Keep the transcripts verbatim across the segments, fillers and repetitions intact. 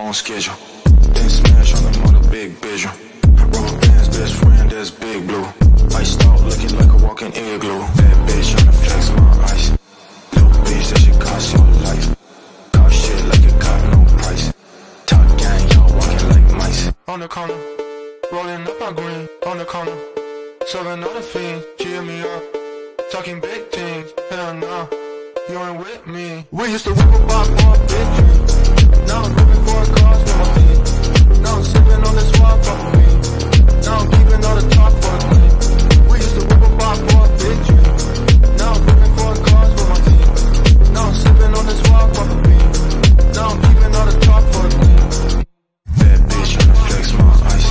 on schedule. Then smash on them on a big visual. Rubber bands, best friend, that's Big Blue. Iced out, looking like a walking igloo. Bad bitch tryna flex my ice. Little bitch, that shit cost your life. Cop shit like it got no price. Top gang, y'all walking like mice. On the corner, rolling up my green. On the corner, serving all the fiends. Cheer me up, talking big things. Hell no, you ain't with me. We used to whip about for a big dream. Now I'm looking for a cause with my feet. Now I'm sipping on this swap for me. Now I'm keeping all the talk for a queen. We used to whip about for a big dream. Now I'm looking for a cause with my team. Now I'm sipping on this swap for me. Now I'm keeping all the talk for a queen. Bad bitch tryna flex my ice.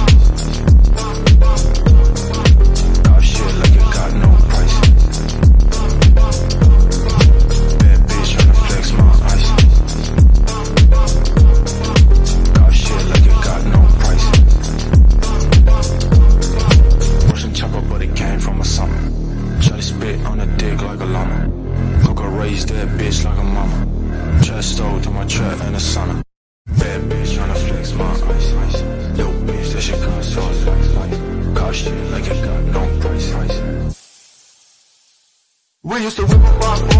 Got shit like it got no price. Bad bitch tryna flex my ice. Got shit like it got no price. Russian chopper, but it came from a summer. Try to spit on a dick like a llama. Coca raised that bitch like a mama. Just stole to my trap in the summer. Bad bitch tryna flex my ice. Yo bitch, that shit cost so life. Got shit like it got no price. We used to whip about